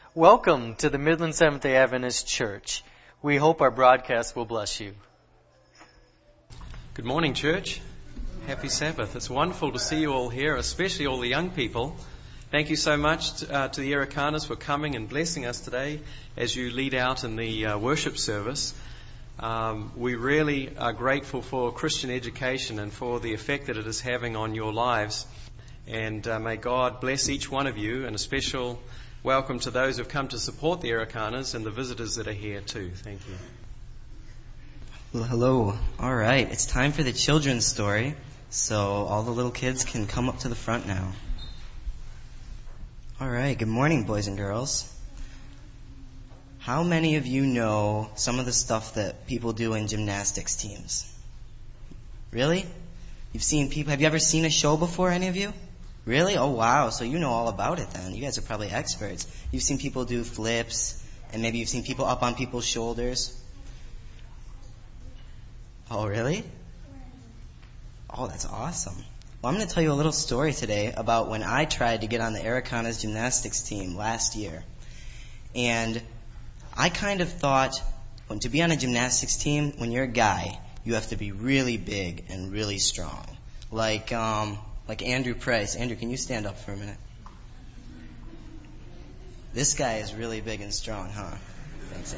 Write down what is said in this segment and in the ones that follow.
Welcome to the Midland Seventh-day Adventist Church. We hope our broadcast will bless you. Good morning, church. Happy Sabbath. It's wonderful to see you all here, especially all the young people. Thank you so much to the Ericanas for coming and blessing us today as you lead out in the worship service. We really are grateful for Christian education and for the effect that it is having on your lives. And may God bless each one of you, and a special welcome to those who have come to support the Ericanas and the visitors that are here too. Thank you. Well, hello. All right, it's time for the children's story. So all the little kids can come up to the front now. All right, good morning, boys and girls. How many of you know some of the stuff that people do in gymnastics teams? Really? You've seen people, have you ever seen a show before, any of you? Really? Oh, wow. So you know all about it then. You guys are probably experts. You've seen people do flips, and maybe you've seen people up on people's shoulders. Oh, really? Oh, that's awesome. Well, I'm going to tell you a little story today about when I tried to get on the Ericanas gymnastics team last year. And I kind of thought, to be on a gymnastics team, when you're a guy, you have to be really big and really strong. Like Andrew Price. Andrew, can you stand up for a minute? This guy is really big and strong, huh? Thanks,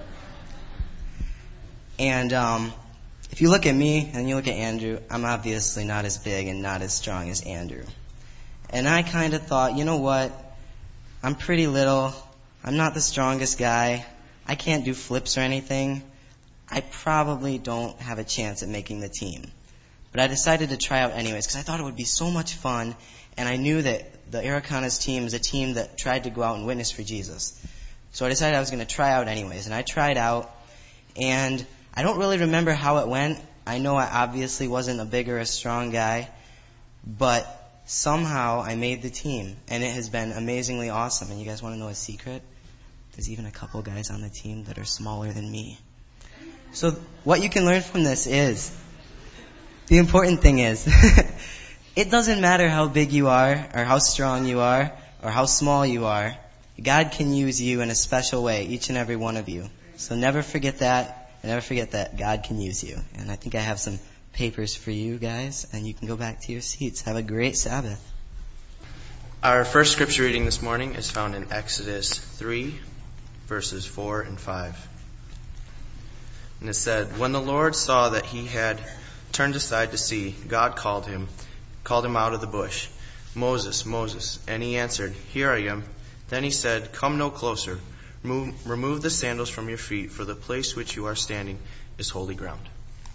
Andrew. And if you look at me and you look at Andrew, I'm obviously not as big and not as strong as Andrew. And I kind of thought, you know what? I'm pretty little. I'm not the strongest guy. I can't do flips or anything. I probably don't have a chance at making the team. But I decided to try out anyways because I thought it would be so much fun, and I knew that the Ericanas team is a team that tried to go out and witness for Jesus. So I decided I was going to try out anyways, and I tried out, and I don't really remember how it went. I know I obviously wasn't a big or a strong guy, but somehow I made the team, and it has been amazingly awesome. And you guys want to know a secret? There's even a couple guys on the team that are smaller than me. So what you can learn from this is, the important thing is, it doesn't matter how big you are, or how strong you are, or how small you are. God can use you in a special way, each and every one of you. So never forget that, and never forget that God can use you. And I think I have some papers for you guys, and you can go back to your seats. Have a great Sabbath. Our first scripture reading this morning is found in Exodus 3, verses 4 and 5. And it said, "When the Lord saw that he had turned aside to see, God called him out of the bush, 'Moses, Moses.' And he answered, 'Here I am.' Then he said, 'Come no closer. Remove the sandals from your feet, for the place which you are standing is holy ground.'"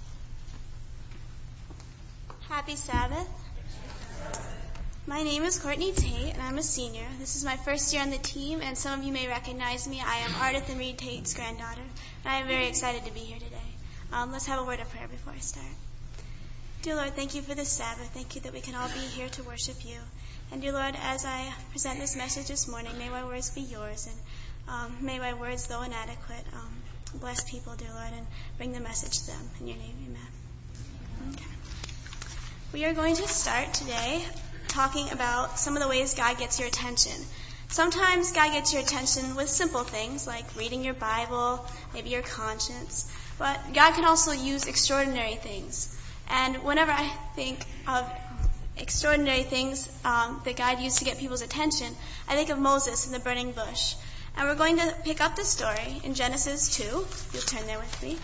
Happy Sabbath. My name is Courtney Tate, and I'm a senior. This is my first year on the team, and some of you may recognize me. I am Ardith and Reed Tate's granddaughter, and I am very excited to be here today. Let's have a word of prayer before I start. Dear Lord, thank you for this Sabbath. Thank you that we can all be here to worship you. And dear Lord, as I present this message this morning, may my words be yours, and may my words, though inadequate, bless people, dear Lord, and bring the message to them. In your name, amen. Okay. We are going to start today talking about some of the ways God gets your attention. Sometimes God gets your attention with simple things like reading your Bible, maybe your conscience. But God can also use extraordinary things. And whenever I think of extraordinary things that God used to get people's attention, I think of Moses and the burning bush. And we're going to pick up the story in Genesis 2. You'll turn there with me.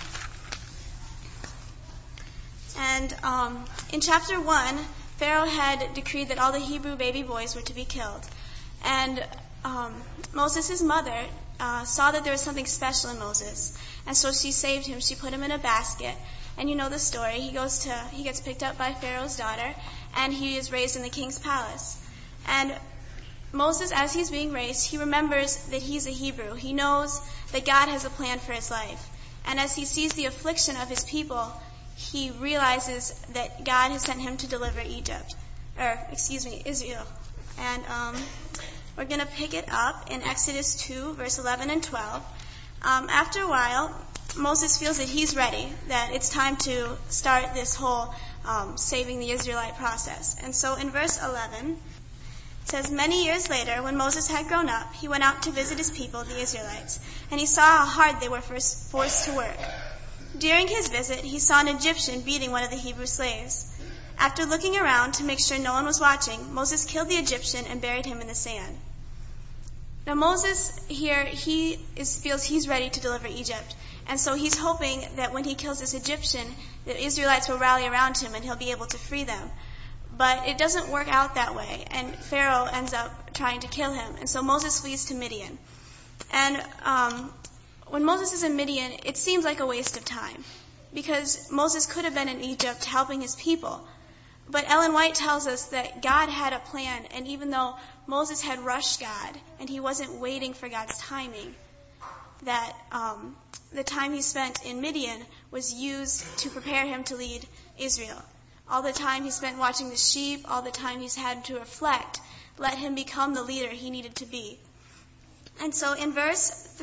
And in chapter 1, Pharaoh had decreed that all the Hebrew baby boys were to be killed. And Moses' mother saw that there was something special in Moses. And so she saved him. She put him in a basket. And you know the story. He gets picked up by Pharaoh's daughter, and he is raised in the king's palace. And Moses, as he's being raised, he remembers that he's a Hebrew. He knows that God has a plan for his life. And as he sees the affliction of his people, he realizes that God has sent him to deliver Israel. And we're going to pick it up in Exodus 2, verse 11 and 12. After a while, Moses feels that he's ready, that it's time to start this whole saving the Israelite process. And so in verse 11, It says, many years later, when Moses had grown up, he went out to visit his people, the Israelites, and he saw how hard they were forced to work. During his visit, he saw an Egyptian beating one of the Hebrew slaves. After looking around to make sure no one was watching, Moses killed the Egyptian and buried him in the sand. Now Moses here, feels he's ready to deliver Egypt. And so he's hoping that when he kills this Egyptian, the Israelites will rally around him and he'll be able to free them. But it doesn't work out that way, and Pharaoh ends up trying to kill him. And so Moses flees to Midian. And when Moses is in Midian, it seems like a waste of time, because Moses could have been in Egypt helping his people. But Ellen White tells us that God had a plan, and even though Moses had rushed God and he wasn't waiting for God's timing, that the time he spent in Midian was used to prepare him to lead Israel. All the time he spent watching the sheep, all the time he's had to reflect, let him become the leader he needed to be. And so in Exodus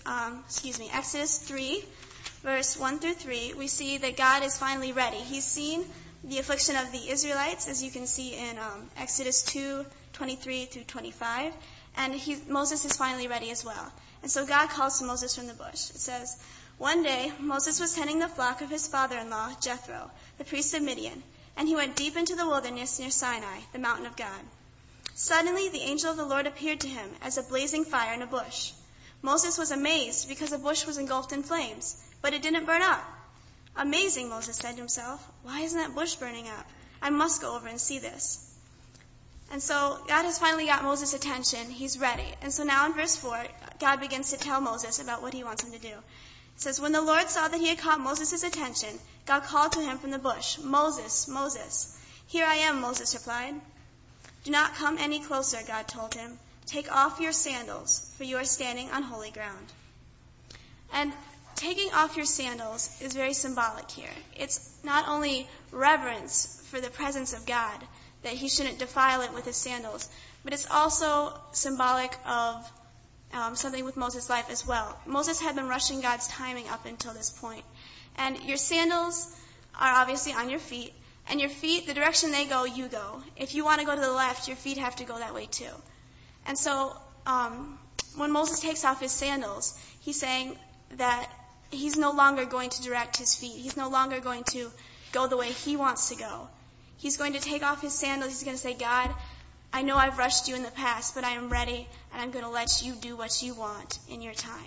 3, verse 1 through 3, we see that God is finally ready. He's seen the affliction of the Israelites, as you can see in Exodus 2, 23 through 25, and Moses is finally ready as well. And so God calls to Moses from the bush. It says, one day Moses was tending the flock of his father-in-law, Jethro, the priest of Midian, and he went deep into the wilderness near Sinai, the mountain of God. Suddenly the angel of the Lord appeared to him as a blazing fire in a bush. Moses was amazed because the bush was engulfed in flames, but it didn't burn up. Amazing, Moses said to himself. Why isn't that bush burning up? I must go over and see this. And so God has finally got Moses' attention. He's ready. And so now in verse 4, God begins to tell Moses about what he wants him to do. It says, when the Lord saw that he had caught Moses' attention, God called to him from the bush, Moses, Moses. Here I am, Moses replied. Do not come any closer, God told him. Take off your sandals, for you are standing on holy ground. And taking off your sandals is very symbolic here. It's not only reverence for the presence of God, that he shouldn't defile it with his sandals, but it's also symbolic of something with Moses' life as well. Moses had been rushing God's timing up until this point. And your sandals are obviously on your feet, and your feet, the direction they go, you go. If you want to go to the left, your feet have to go that way too. And so when Moses takes off his sandals, he's saying that he's no longer going to direct his feet. He's no longer going to go the way he wants to go. He's going to take off his sandals. He's going to say, God, I know I've rushed you in the past, but I am ready, and I'm going to let you do what you want in your time.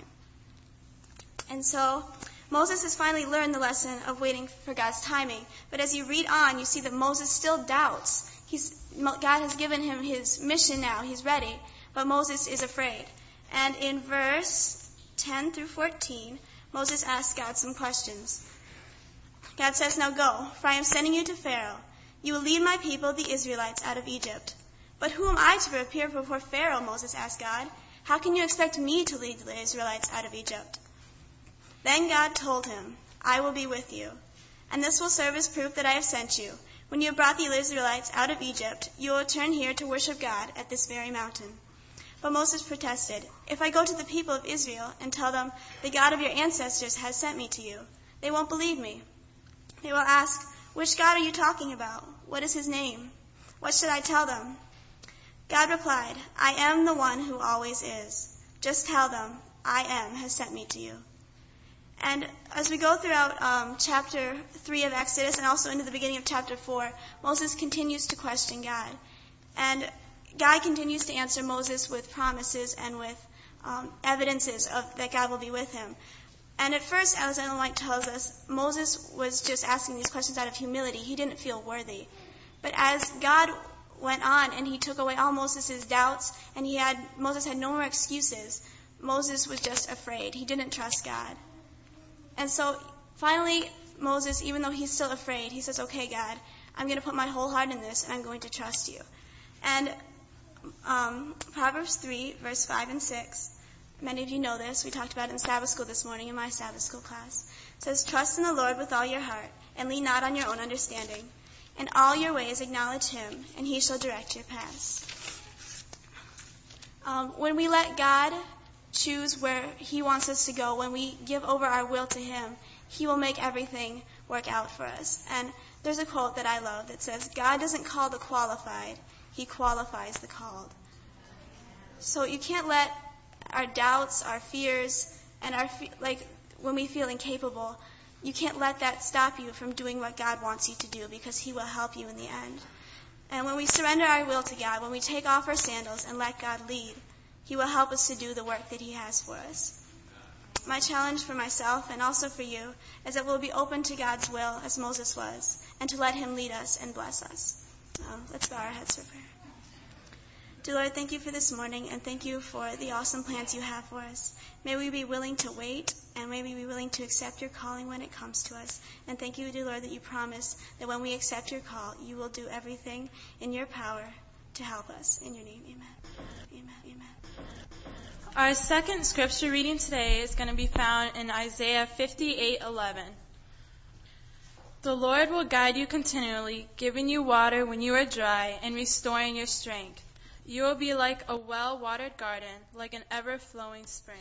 And so Moses has finally learned the lesson of waiting for God's timing. But as you read on, you see that Moses still doubts. God has given him his mission now. He's ready. But Moses is afraid. And in verse 10 through 14, Moses asks God some questions. God says, now go, for I am sending you to Pharaoh. You will lead my people, the Israelites, out of Egypt. But who am I to appear before Pharaoh? Moses asked God. How can you expect me to lead the Israelites out of Egypt? Then God told him, I will be with you, and this will serve as proof that I have sent you. When you have brought the Israelites out of Egypt, you will return here to worship God at this very mountain. But Moses protested, if I go to the people of Israel and tell them, the God of your ancestors has sent me to you, they won't believe me. They will ask, which God are you talking about? What is his name? What should I tell them? God replied, I am the one who always is. Just tell them, I am has sent me to you. And as we go throughout chapter 3 of Exodus and also into the beginning of chapter 4, Moses continues to question God. And God continues to answer Moses with promises and with evidences that God will be with him. And at first, as Ellen White tells us, Moses was just asking these questions out of humility. He didn't feel worthy. But as God went on and he took away all Moses' doubts and Moses had no more excuses, Moses was just afraid. He didn't trust God. And so finally, Moses, even though he's still afraid, he says, okay, God, I'm going to put my whole heart in this and I'm going to trust you. And Proverbs 3, verse 5 and 6, many of you know this. We talked about it in Sabbath school this morning in my Sabbath school class. It says, trust in the Lord with all your heart and lean not on your own understanding. In all your ways acknowledge him, and he shall direct your paths. When we let God choose where he wants us to go, when we give over our will to him, he will make everything work out for us. And there's a quote that I love that says, God doesn't call the qualified, He qualifies the called. So you can't let our doubts, our fears, and when we feel incapable, you can't let that stop you from doing what God wants you to do, because He will help you in the end. And when we surrender our will to God, when we take off our sandals and let God lead, He will help us to do the work that He has for us. My challenge for myself and also for you is that we'll be open to God's will as Moses was, and to let Him lead us and bless us. Let's bow our heads for prayer. Dear Lord, thank you for this morning, and thank you for the awesome plans you have for us. May we be willing to wait, and may we be willing to accept your calling when it comes to us. And thank you, dear Lord, that you promise that when we accept your call, you will do everything in your power to help us. In your name, amen. Amen. Amen. Our second scripture reading today is going to be found in Isaiah 58:11. The Lord will guide you continually, giving you water when you are dry and restoring your strength. You will be like a well-watered garden, like an ever-flowing spring.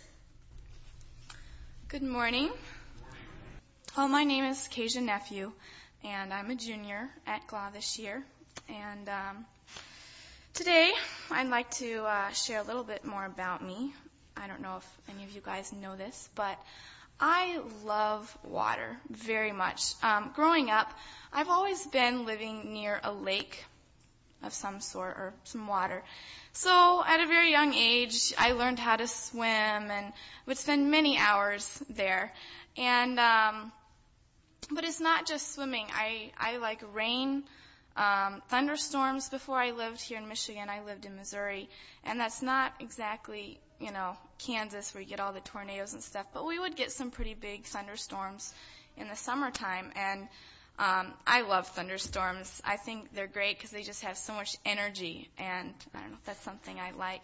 Good morning. Well, my name is Kasia Nephew, and I'm a junior at GLA this year. And today, I'd like to share a little bit more about me. I don't know if any of you guys know this, but I love water very much. Growing up, I've always been living near a lake of some sort, or some water. So at a very young age, I learned how to swim and would spend many hours there. And but it's not just swimming. I like rain, thunderstorms. Before I lived here in Michigan, I lived in Missouri, and that's not exactly, Kansas where you get all the tornadoes and stuff, but we would get some pretty big thunderstorms in the summertime. And I love thunderstorms. I think they're great because they just have so much energy, and I don't know if that's something I like.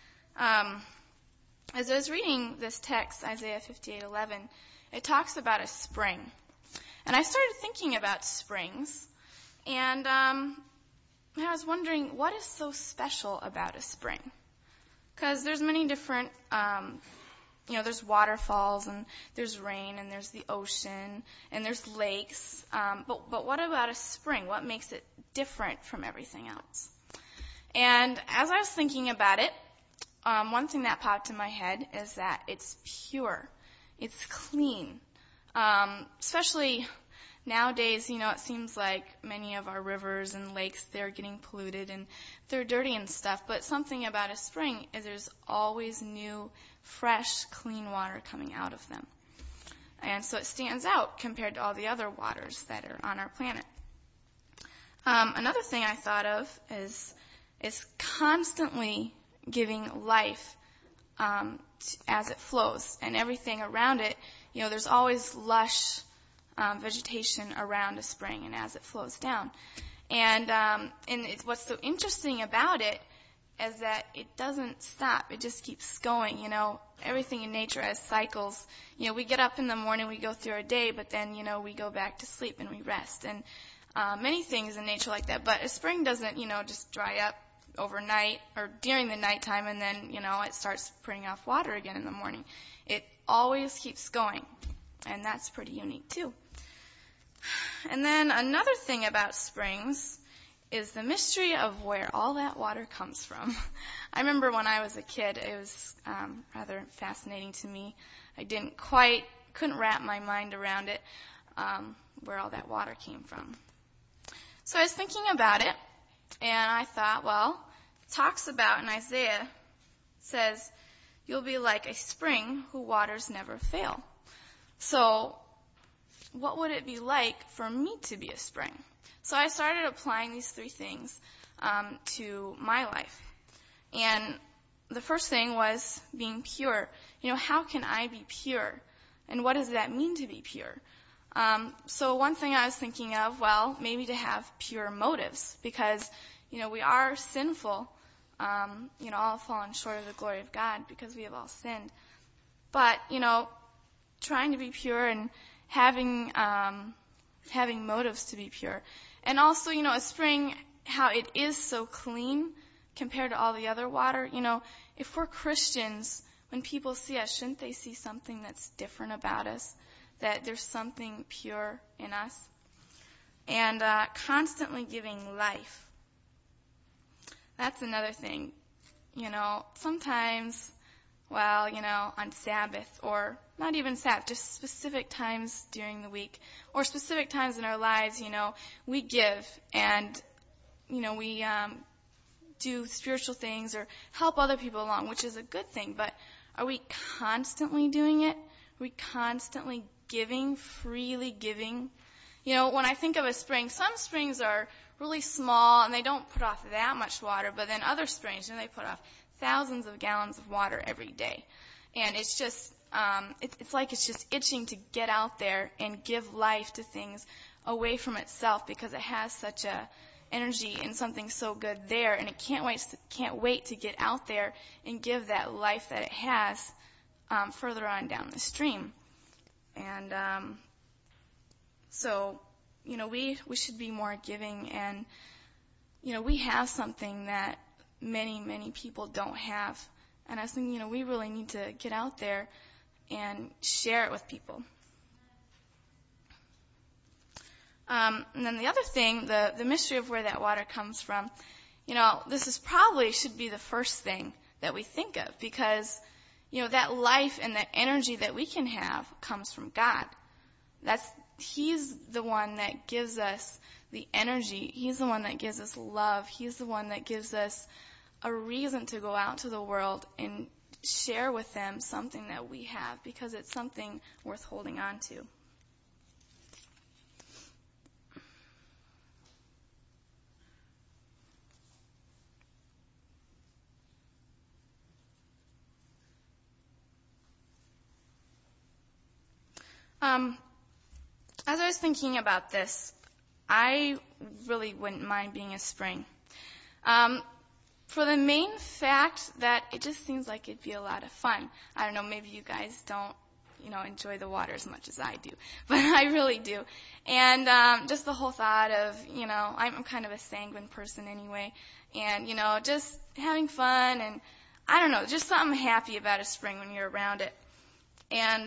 As I was reading this text, Isaiah 58:11, it talks about a spring. And I started thinking about springs, and I was wondering, what is so special about a spring? Because there's many different there's waterfalls, and there's rain, and there's the ocean, and there's lakes. But what about a spring? What makes it different from everything else? And as I was thinking about it, one thing that popped in my head is that it's pure. It's clean. Especially nowadays, it seems like many of our rivers and lakes, they're getting polluted and they're dirty and stuff. But something about a spring is there's always new, fresh, clean water coming out of them. And so it stands out compared to all the other waters that are on our planet. Another thing I thought of is constantly giving life as it flows, and everything around it. There's always lush vegetation around a spring, and as it flows down. And what's so interesting about it is that it doesn't stop. It just keeps going. Everything in nature has cycles. We get up in the morning, we go through our day, but then, we go back to sleep and we rest. And many things in nature like that. But a spring doesn't, just dry up overnight or during the nighttime, and then, it starts putting off water again in the morning. It always keeps going. And that's pretty unique, too. And then another thing about springs is the mystery of where all that water comes from. I remember when I was a kid, it was rather fascinating to me. I couldn't wrap my mind around it, where all that water came from. So I was thinking about it, and I thought, well, it talks about in Isaiah, says, you'll be like a spring whose waters never fail. So what would it be like for me to be a spring? So I started applying these three things to my life. And the first thing was being pure. How can I be pure? And what does that mean to be pure? So one thing I was thinking of, well, maybe to have pure motives, because, we are sinful. All fallen short of the glory of God because we have all sinned. But, trying to be pure and having motives to be pure. And also, a spring, how it is so clean compared to all the other water. If we're Christians, when people see us, shouldn't they see something that's different about us? That there's something pure in us? And constantly giving life. That's another thing. Sometimes, on Sabbath, or not even Sabbath, just specific times during the week, or specific times in our lives, we give, and, we do spiritual things or help other people along, which is a good thing, but are we constantly doing it? Are we constantly giving, freely giving? When I think of a spring, some springs are really small and they don't put off that much water, but then other springs, they put off thousands of gallons of water every day. And it's just, it's like it's just itching to get out there and give life to things away from itself, because it has such a energy and something so good there, and it can't wait to get out there and give that life that it has further on down the stream. And so, we should be more giving, and we have something that many people don't have, and I think we really need to get out there and share it with people. And then the other thing, the mystery of where that water comes from, this is probably should be the first thing that we think of, because, that life and that energy that we can have comes from God. He's the one that gives us the energy. He's the one that gives us love. He's the one that gives us a reason to go out to the world and share with them something that we have, because it's something worth holding on to. As I was thinking about this, I really wouldn't mind being a spring. For the main fact that it just seems like it'd be a lot of fun. I don't know, maybe you guys don't, enjoy the water as much as I do, but I really do. And just the whole thought of, I'm kind of a sanguine person anyway, and, just having fun, and I don't know, just something happy about a spring when you're around it. And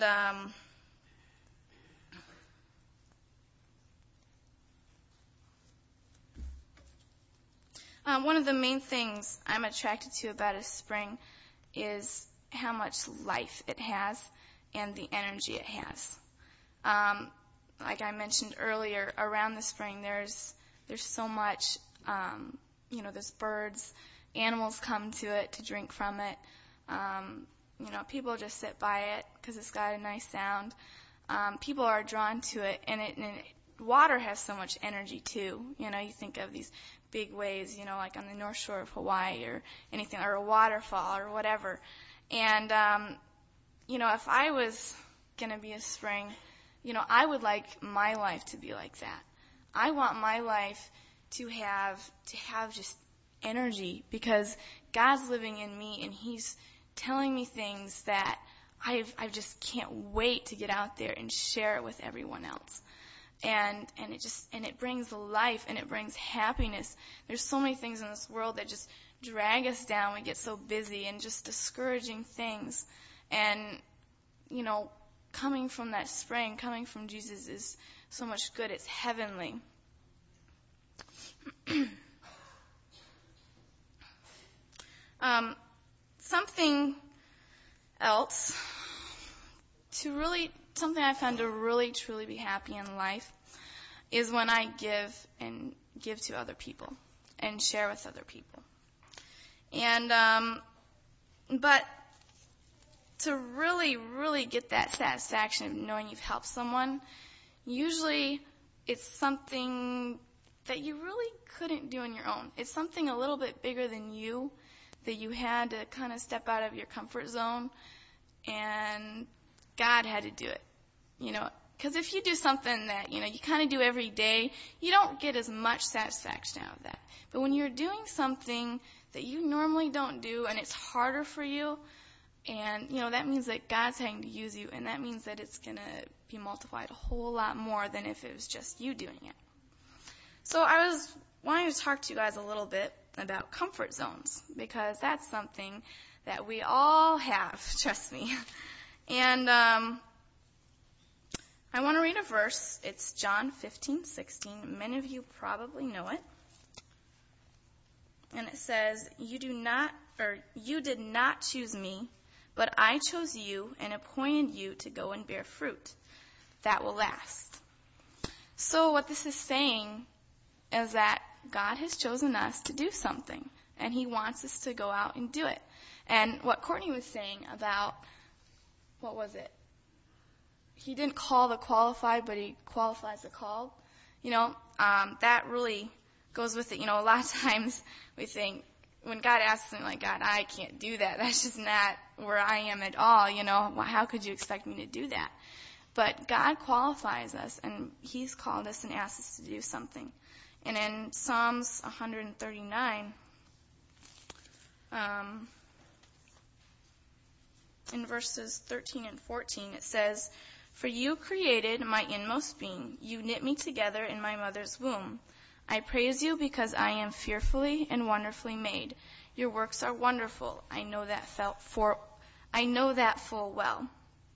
one of the main things I'm attracted to about a spring is how much life it has and the energy it has. Like I mentioned earlier, around the spring there's so much, there's birds, animals come to it to drink from it. People just sit by it because it's got a nice sound. People are drawn to it, and water has so much energy too. You think of these big waves, like on the North Shore of Hawaii or anything, or a waterfall or whatever. And, if I was going to be a spring, I would like my life to be like that. I want my life to have just energy, because God's living in me and He's telling me things that I just can't wait to get out there and share it with everyone else. And it brings life, and it brings happiness. There's so many things in this world that just drag us down. We get so busy and just discouraging things. And, coming from that spring, coming from Jesus is so much good. It's heavenly. Something else something I found to really, truly be happy in life is when I give to other people and share with other people. And, but to really, really get that satisfaction of knowing you've helped someone, usually it's something that you really couldn't do on your own. It's something a little bit bigger than you, that you had to kind of step out of your comfort zone, and God had to do it. Because if you do something that, you kind of do every day, you don't get as much satisfaction out of that. But when you're doing something that you normally don't do, and it's harder for you, and, that means that God's having to use you, and that means that it's going to be multiplied a whole lot more than if it was just you doing it. So I was wanting to talk to you guys a little bit about comfort zones, because that's something that we all have, trust me. And I want to read a verse. It's John 15:16. Many of you probably know it. And it says, you did not choose me, but I chose you and appointed you to go and bear fruit that will last. So what this is saying is that God has chosen us to do something, and he wants us to go out and do it. And what Courtney was saying about, what was it? He didn't call the qualified, but he qualifies the called. That really goes with it. A lot of times we think, when God asks something like, God, I can't do that. That's just not where I am at all. How could you expect me to do that? But God qualifies us, and he's called us and asked us to do something. And in Psalms 139, in verses 13 and 14, it says, for you created my inmost being. You knit me together in my mother's womb. I praise you because I am fearfully and wonderfully made. Your works are wonderful. I know that full well.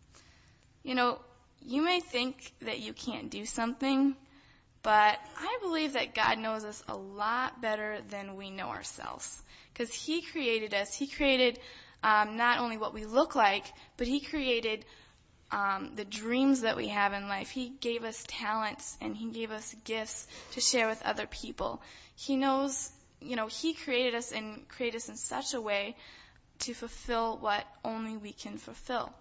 You may think that you can't do something, but I believe that God knows us a lot better than we know ourselves. Because he created us. He created not only what we look like, but he created the dreams that we have in life. He gave us talents and he gave us gifts to share with other people. He knows, he created us and created us in such a way to fulfill what only we can fulfill.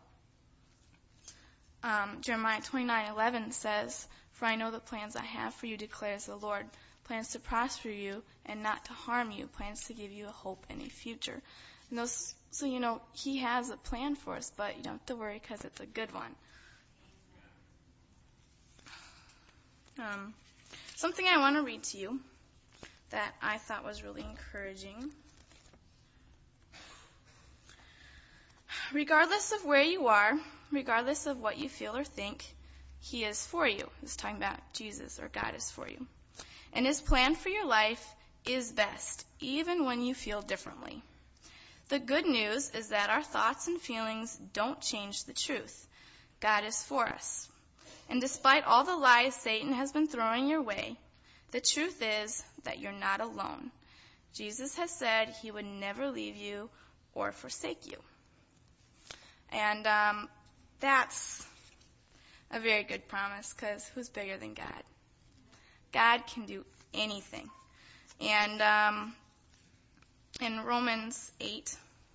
Jeremiah 29:11 says, for I know the plans I have for you, declares the Lord, plans to prosper you and not to harm you, plans to give you a hope and a future. And so, he has a plan for us, but you don't have to worry because it's a good one. Something I want to read to you that I thought was really encouraging. Regardless of where you are, regardless of what you feel or think, he is for you. It's talking about Jesus, or God is for you. And his plan for your life is best, even when you feel differently. The good news is that our thoughts and feelings don't change the truth. God is for us. And despite all the lies Satan has been throwing your way, the truth is that you're not alone. Jesus has said he would never leave you or forsake you. And that's a very good promise, because who's bigger than God? God can do anything. And in Romans 8,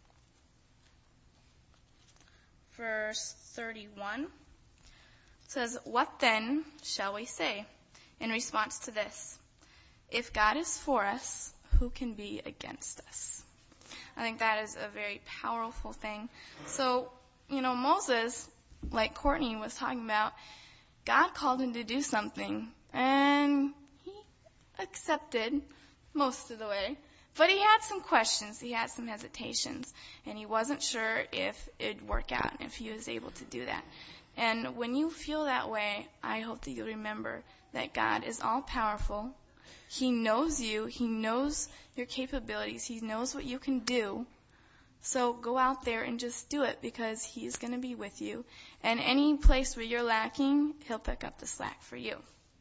verse 31, it says, what then shall we say in response to this? If God is for us, who can be against us? I think that is a very powerful thing. So, Moses, like Courtney was talking about, God called him to do something, and he accepted most of the way. But he had some questions, he had some hesitations, and he wasn't sure if it'd work out, if he was able to do that. And when you feel that way, I hope that you'll remember that God is all-powerful. He knows you, he knows your capabilities, he knows what you can do. So go out there and just do it, because he's going to be with you. And any place where you're lacking, he'll pick up the slack for you.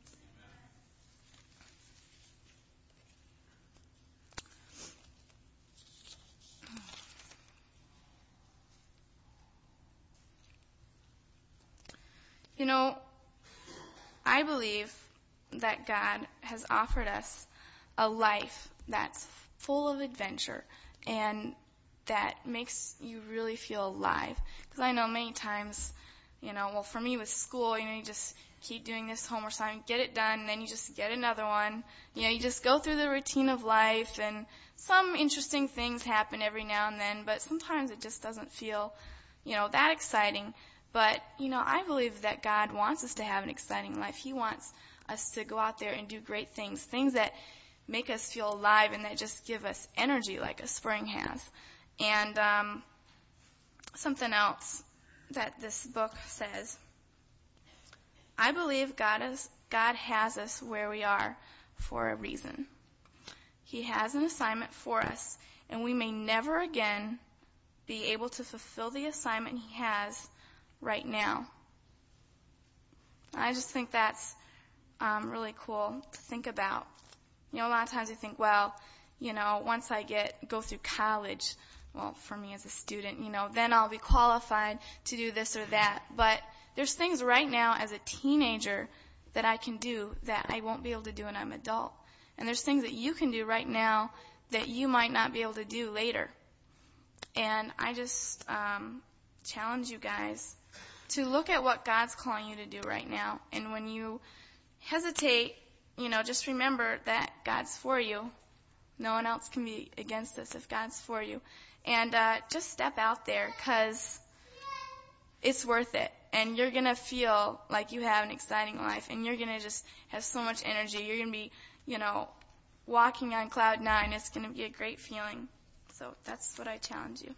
I believe that God has offered us a life that's full of adventure and that makes you really feel alive. Because I know many times, for me with school, you just keep doing this homework assignment, get it done, and then you just get another one. You just go through the routine of life, and some interesting things happen every now and then, but sometimes it just doesn't feel, that exciting. But, I believe that God wants us to have an exciting life. He wants us to go out there and do great things that make us feel alive and that just give us energy like a spring has. And something else that this book says, I believe God has us where we are for a reason. He has an assignment for us, and we may never again be able to fulfill the assignment he has right now. I just think that's really cool to think about. A lot of times we think, once I go through college, well, for me as a student, then I'll be qualified to do this or that. But there's things right now as a teenager that I can do that I won't be able to do when I'm an adult. And there's things that you can do right now that you might not be able to do later. And I just challenge you guys to look at what God's calling you to do right now. And when you hesitate, just remember that God's for you. No one else can be against us if God's for you. And just step out there, because it's worth it. And you're going to feel like you have an exciting life. And you're going to just have so much energy. You're going to be, walking on cloud 9. It's going to be a great feeling. So that's what I challenge you.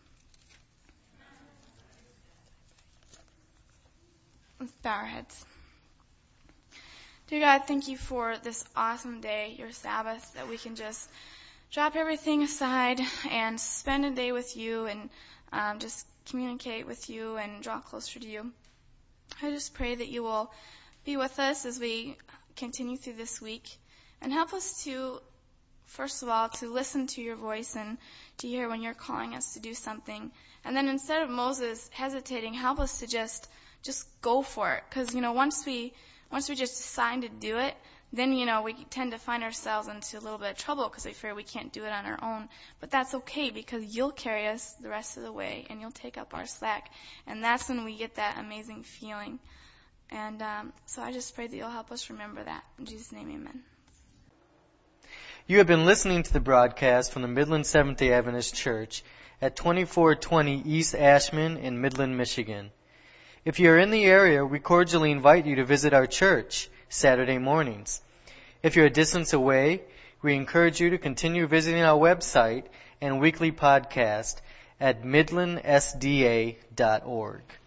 Let's bow our heads. Dear God, thank you for this awesome day, your Sabbath, that we can just drop everything aside and spend a day with you and just communicate with you and draw closer to you. I just pray that you will be with us as we continue through this week and help us to, first of all, to listen to your voice and to hear when you're calling us to do something. And then instead of Moses hesitating, help us to just go for it. Because, once we just decide to do it, then, we tend to find ourselves into a little bit of trouble because we fear we can't do it on our own. But that's okay, because you'll carry us the rest of the way and you'll take up our slack. And that's when we get that amazing feeling. And so I just pray that you'll help us remember that. In Jesus' name, amen. You have been listening to the broadcast from the Midland Seventh-day Adventist Church at 2420 East Ashman in Midland, Michigan. If you are in the area, we cordially invite you to visit our church Saturday mornings. If you're a distance away, we encourage you to continue visiting our website and weekly podcast at midlandsda.org.